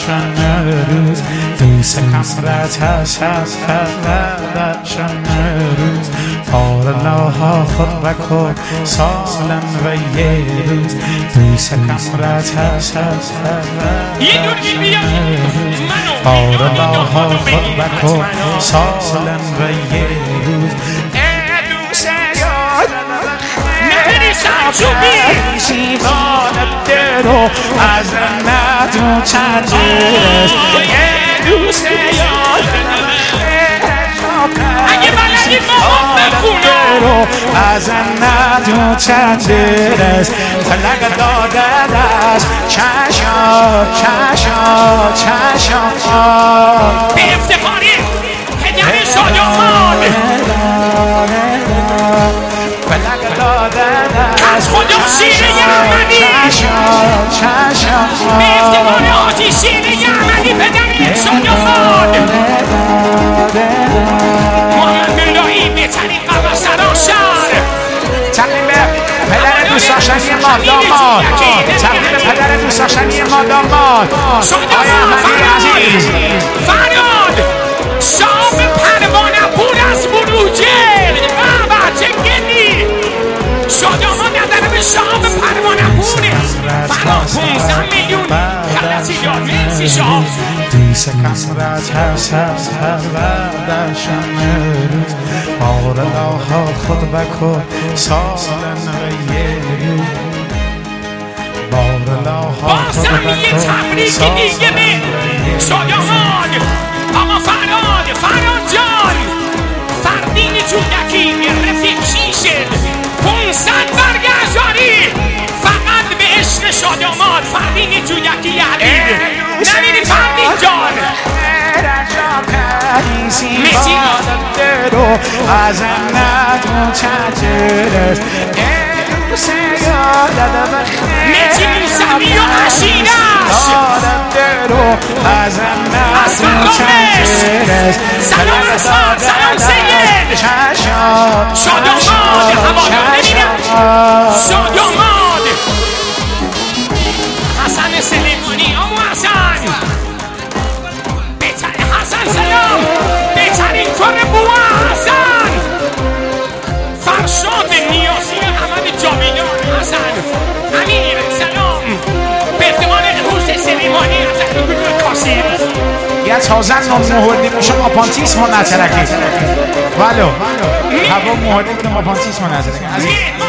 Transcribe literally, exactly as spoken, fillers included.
روز دوست کمرت هست هست فردشن روز پارلاها خود بکن سالن و یه روز دوست کمرت هست هست فردشن روز پارلاها خود بکن سالن و یه روز سیمانت درو از ندو چندرس یه دوست یادم اگه بلدی مامان بخونو از ندو چندرس فلق دادن از چشم چشم چشم به افتخاری هدیه شادمان فلق دادن از خدا شیر یمنی به افتخار آجی شیر یمنی پدری شادمان محمد بلایی بهترین قواسران شهر تقدیم پدر دوست داشتنی ما داماد تقدیم پدر دوست داشتنی ما داماد شادمان فراد فراد شام پروانه پور از بروجه بابا چه گلی شادمان نداره به شام پروانه پوره فراد پونزده میلیون خلصی یاد مرسی شام دوست کمرت هست هست هر بردشن روز آرلاها خود بکن سالن و یه روز بارلاها بازم یه تبریک دیگه به شادمان آقا فراد فراد جان فردین جودکی رفیق شیشه پونصد برگزاری فقط به عشق شادمان فردین جودکی علی نمیدی فردین جان میتی از ندو چندرس میتی موسوی و عشیرش از ندو چندرس سلام اصفر سلام سید شادمان هوادار نمیدم شادمان حسن سلیمانی آمو حسن بهترین حسن سلام بهترین کار بوا حسن فرشاد نیازی احمد جاویدان حسن امیر سلام به افتخار حسین سلیمانی از گروه کاسیر یه تازن مهردی بوشم آپانتیسم و نترکی ولو هوا مهردی بودم آپانتیسم و نترکی